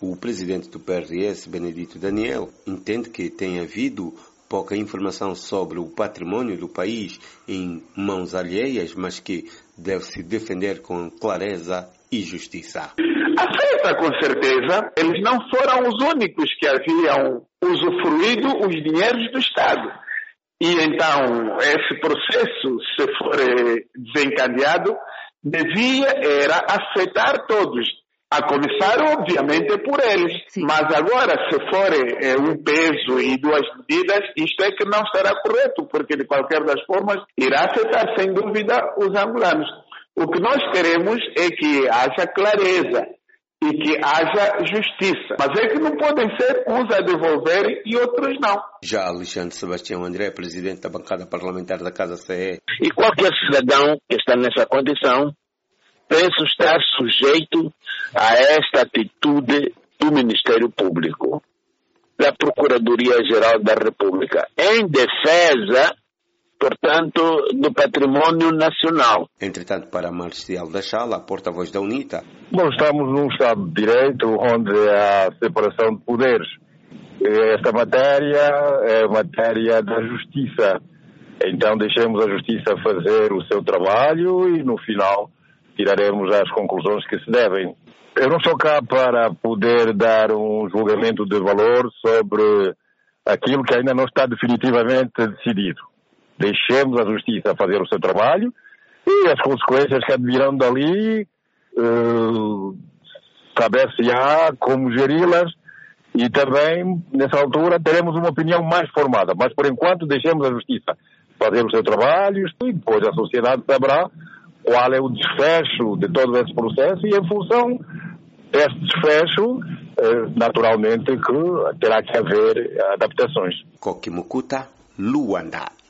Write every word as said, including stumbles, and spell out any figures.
O presidente do P R S, Benedito Daniel, entende que tem havido pouca informação sobre o patrimônio do país em mãos alheias, mas que deve se defender com clareza e justiça. Aceita, com certeza. Eles não foram os únicos que haviam usufruído os dinheiros do Estado. E então, esse processo, se for desencadeado, devia era afetar todos. A começar, obviamente, por eles. Sim. Mas agora, se for é, um peso e duas medidas, isto é que não será correto, porque de qualquer das formas irá afetar, sem dúvida, os angolanos. O que nós queremos é que haja clareza e que haja justiça. Mas é que não podem ser uns a devolver e outros não. Já Alexandre Sebastião André, presidente da bancada parlamentar da Casa C E. E qualquer cidadão que está nessa condição, penso estar sujeito a esta atitude do Ministério Público, da Procuradoria-Geral da República, em defesa, portanto, do patrimônio nacional. Entretanto, para Marcial da Chala, porta-voz da UNITA. Nós estamos num Estado de Direito onde há separação de poderes. Esta matéria é matéria da Justiça. Então deixemos a Justiça fazer o seu trabalho e, no final, tiraremos as conclusões que se devem. Eu não sou cá para poder dar um julgamento de valor sobre aquilo que ainda não está definitivamente decidido. Deixemos a Justiça fazer o seu trabalho e as consequências que advirão dali, uh, saber-se-á como geri-las e também, nessa altura, teremos uma opinião mais formada. Mas, por enquanto, deixemos a Justiça fazer o seu trabalho e depois a sociedade saberá qual é o desfecho de todo esse processo e, em função desse desfecho, naturalmente que terá que haver adaptações. Kokimukuta, Luanda.